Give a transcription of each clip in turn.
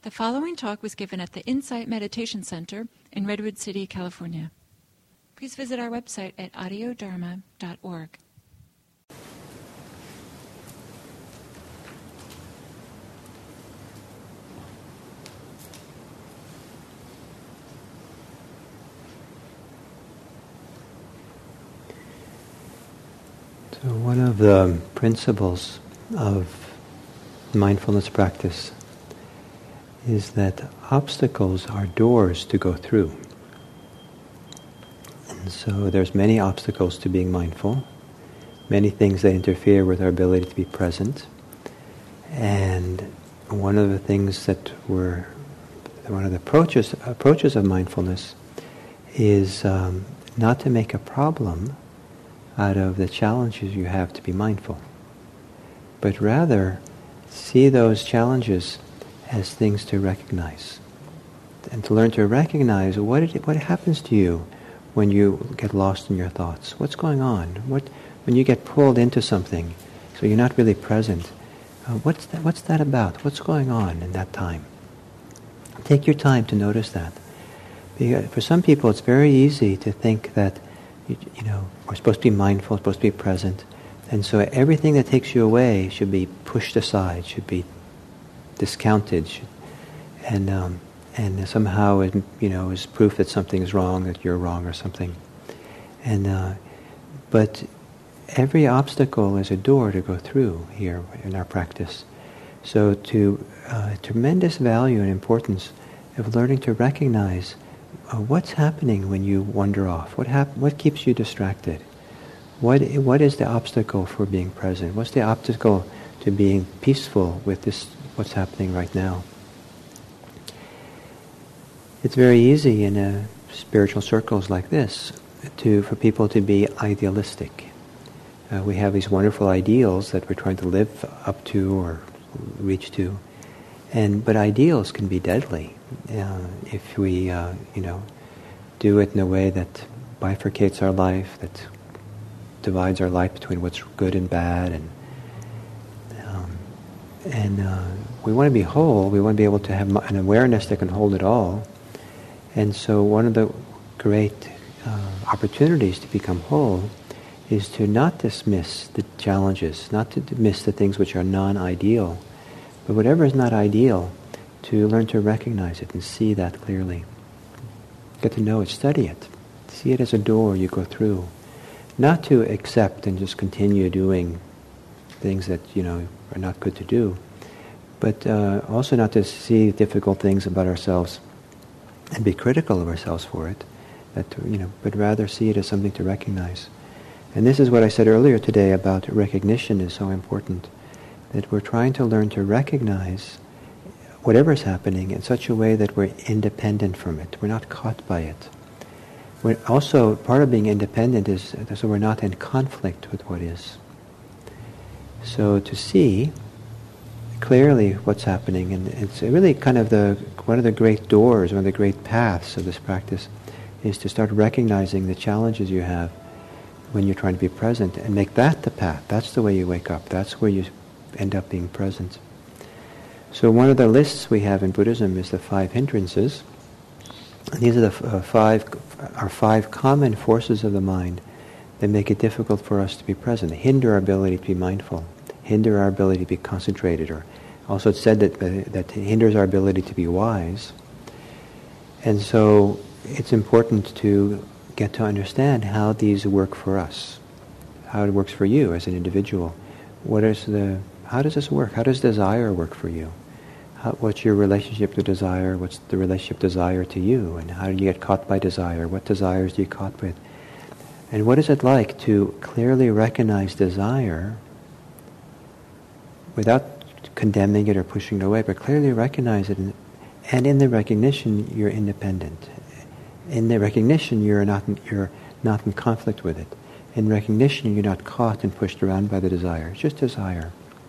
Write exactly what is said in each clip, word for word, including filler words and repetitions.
The following talk was given at the Insight Meditation Center in Redwood City, California. Please visit our website at audio dharma dot org. So one of the principles of mindfulness practice is that obstacles are doors to go through. And so there's many obstacles to being mindful, many things that interfere with our ability to be present. And one of the things that we're, one of the approaches, approaches of mindfulness is um, not to make a problem out of the challenges you have to be mindful, but rather see those challenges as things to recognize, and to learn to recognize what it, what happens to you when you get lost in your thoughts. What's going on? What when you get pulled into something, so you're not really present? Uh, what's that? What's that about? What's going on in that time? Take your time to notice that. Because for some people, it's very easy to think that you, you know we're supposed to be mindful, supposed to be present, and so everything that takes you away should be pushed aside, should be discounted, and um, and somehow it, you know is proof that something is wrong, that you're wrong or something. And uh, but every obstacle is a door to go through here in our practice. So to uh, tremendous value and importance of learning to recognize uh, what's happening when you wander off. What hap- What keeps you distracted? What What is the obstacle for being present? What's the obstacle to being peaceful with this? What's happening right now? It's very easy in uh, spiritual circles like this to for people to be idealistic. Uh, we have these wonderful ideals that we're trying to live up to or reach to, and but ideals can be deadly uh, if we, uh, you know, do it in a way that bifurcates our life, that divides our life between what's good and bad, and um, and uh, we want to be whole. We want to be able to have an awareness that can hold it all. And so, one of the great uh, opportunities to become whole is to not dismiss the challenges, not to dismiss the things which are non-ideal, but whatever is not ideal, to learn to recognize it and see that clearly. Get to know it, study it, see it as a door you go through. Not to accept and just continue doing things that, you know, are not good to do, but uh, also not to see difficult things about ourselves and be critical of ourselves for it, that, you know, but rather see it as something to recognize. And this is what I said earlier today about recognition is so important, that we're trying to learn to recognize whatever is happening in such a way that we're independent from it. We're not caught by it. We're also, part of being independent is so we're not in conflict with what is. So to see clearly what's happening, and it's really kind of the one of the great doors, one of the great paths of this practice, is to start recognizing the challenges you have when you're trying to be present, and make that the path. That's the way you wake up. That's where you end up being present. So one of the lists we have in Buddhism is the five hindrances. And these are the f- uh, five are five common forces of the mind that make it difficult for us to be present. They hinder our ability to be mindful, hinder our ability to be concentrated, or also it's said that uh, that hinders our ability to be wise. And so it's important to get to understand how these work for us, how it works for you as an individual. What is the how does this work? How does desire work for you? How, what's your relationship to desire? What's the relationship desire to you? And how do you get caught by desire? What desires do you caught with? And what is it like to clearly recognize desire without condemning it or pushing it away, but clearly recognize it, and, and in the recognition you're independent. In the recognition you're not you're not in conflict with it. In recognition you're not caught and pushed around by the desire. It's just desire.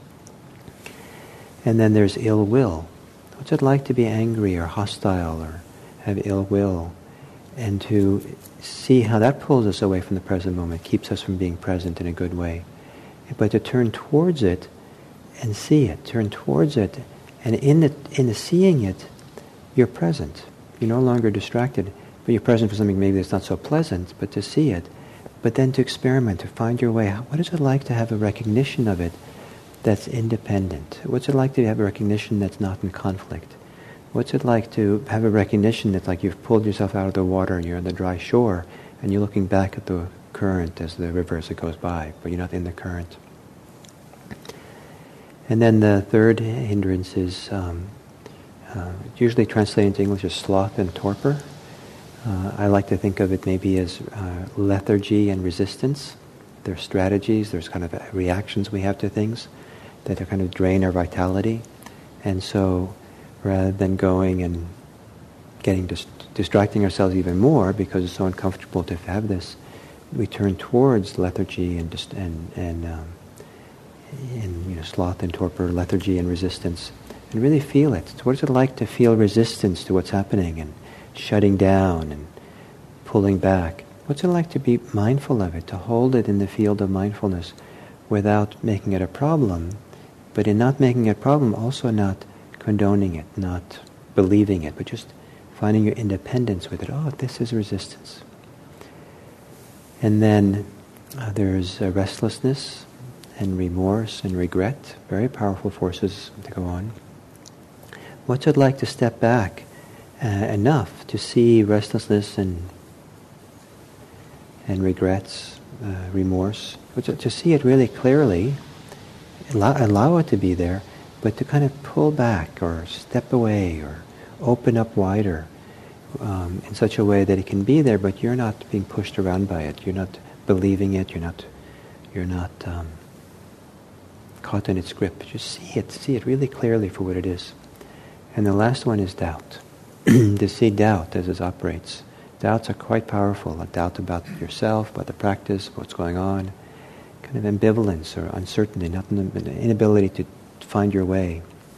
And then there's ill will. What's it like to be angry or hostile or have ill will? And to see how that pulls us away from the present moment, keeps us from being present in a good way. But to turn towards it and see it, turn towards it And in the, in the seeing it, you're present. You're no longer distracted, but you're present for something maybe that's not so pleasant, but to see it. But then to experiment, to find your way. What is it like to have a recognition of it that's independent? What's it like to have a recognition that's not in conflict? What's it like to have a recognition that's like you've pulled yourself out of the water and you're on the dry shore and you're looking back at the current as the river as it goes by, but you're not in the current. And then the third hindrance is um, uh, usually translated into English as sloth and torpor. Uh, I like to think of it maybe as uh, lethargy and resistance. There's strategies, there's kind of reactions we have to things that are kind of drain our vitality. And so rather than going and getting dis- distracting ourselves even more because it's so uncomfortable to have this, we turn towards lethargy and dist- and and, um, and you know, sloth and torpor, lethargy and resistance, and really feel it. So what is it like to feel resistance to what's happening and shutting down and pulling back? What's it like to be mindful of it, to hold it in the field of mindfulness without making it a problem, but in not making it a problem, also not condoning it, not believing it, but just finding your independence with it. Oh, this is resistance. And then uh, there's uh, restlessness and remorse and regret, very powerful forces to go on. What's it like to step back uh, enough to see restlessness and and regrets, uh, remorse, to, to see it really clearly, allow, allow it to be there, but to kind of pull back or step away or open up wider um, in such a way that it can be there, but you're not being pushed around by it. You're not believing it. You're not. You're not um, caught in its grip. Just see it. See it really clearly for what it is. And the last one is doubt. To see doubt as it operates. Doubts are quite powerful. A doubt about yourself, about the practice, what's going on. Kind of ambivalence or uncertainty, not an inability to find your way.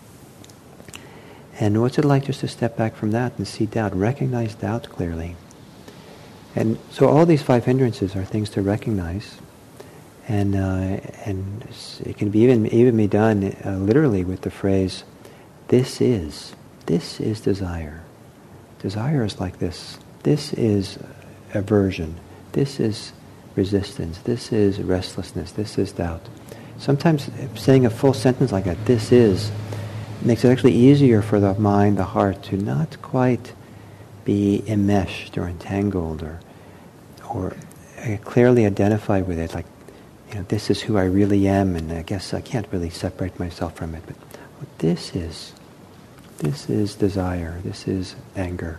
And what's it like just to step back from that and see doubt, recognize doubt clearly. And so all these five hindrances are things to recognize. And uh, and it can be even, even be done uh, literally with the phrase, this is, this is desire. Desire is like this. This is aversion. This is resistance. This is restlessness. This is doubt. Sometimes saying a full sentence like that, this is, makes it actually easier for the mind, the heart, to not quite be enmeshed or entangled or or clearly identify with it. Like, you know, this is who I really am, and I guess I can't really separate myself from it. But what this is, this is desire. This is anger.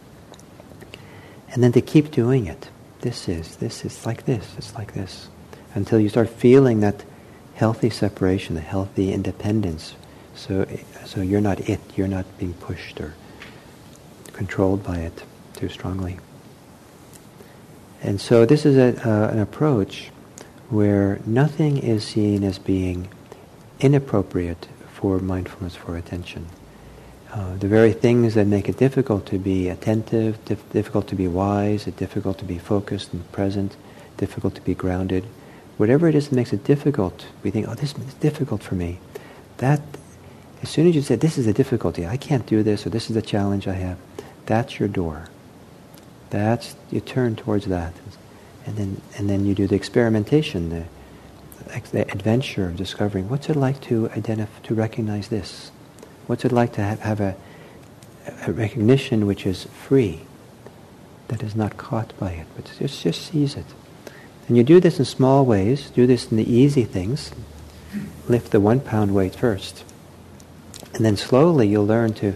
And then to keep doing it. This is, this is like this, it's like this. Until you start feeling that healthy separation, the healthy independence. So so you're not it, you're not being pushed or controlled by it too strongly. And so this is a, uh, an approach where nothing is seen as being inappropriate for mindfulness, for attention. Uh, the very things that make it difficult to be attentive, dif- difficult to be wise, difficult to be focused and present, difficult to be grounded, whatever it is that makes it difficult, we think, oh, this is difficult for me. That, as soon as you say, this is a difficulty, I can't do this, or this is the challenge I have, that's your door. That's, you turn towards that. And then and then you do the experimentation, the, the adventure of discovering, what's it like to identify, to recognize this? What's it like to have, have a, a recognition which is free, that is not caught by it, but just, just sees it. And you do this in small ways, do this in the easy things. Lift the one pound weight first. And then slowly you'll learn to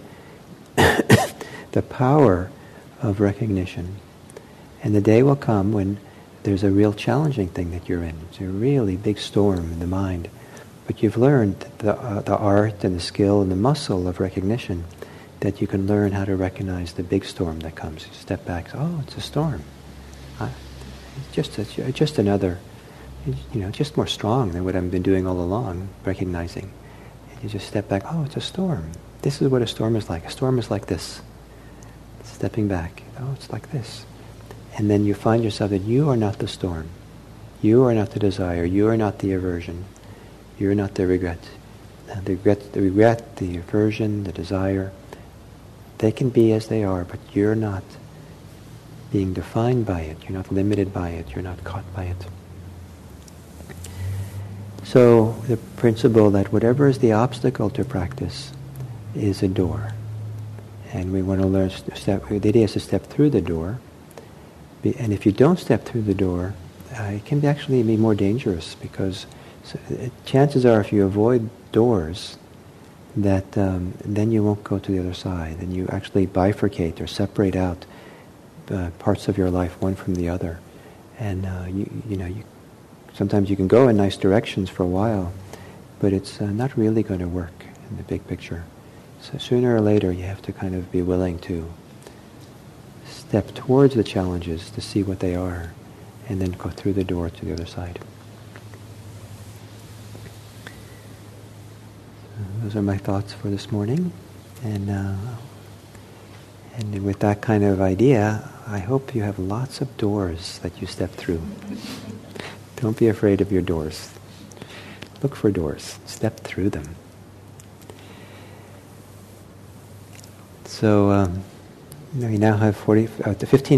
the power of recognition. And the day will come when there's a real challenging thing that you're in. It's a really big storm in the mind. But you've learned the, uh, the art and the skill and the muscle of recognition, that you can learn how to recognize the big storm that comes. You step back, oh, it's a storm. Uh, it's just a, just another, you know, just more strong than what I've been doing all along, recognizing. And you just step back, oh, it's a storm. This is what a storm is like. A storm is like this. Stepping back, oh, it's like this. And then you find yourself that you are not the storm. You are not the desire. You are not the aversion. You're not the regret. Uh, the regret, the regret, the aversion, the desire, they can be as they are, but you're not being defined by it. You're not limited by it. You're not caught by it. So the principle that whatever is the obstacle to practice is a door. And we want to learn, step, the idea is to step through the door. And if you don't step through the door, uh, it can actually be more dangerous, because so, uh, chances are if you avoid doors, that um, then you won't go to the other side, and you actually bifurcate or separate out uh, parts of your life, one from the other. And uh, you, you know, you, sometimes you can go in nice directions for a while, but it's uh, not really going to work in the big picture. So sooner or later you have to kind of be willing to step towards the challenges to see what they are, and then go through the door to the other side. So those are my thoughts for this morning. And, uh, and with that kind of idea, I hope you have lots of doors that you step through. Don't be afraid of your doors. Look for doors. Step through them. So um, we now have forty, uh, fifteen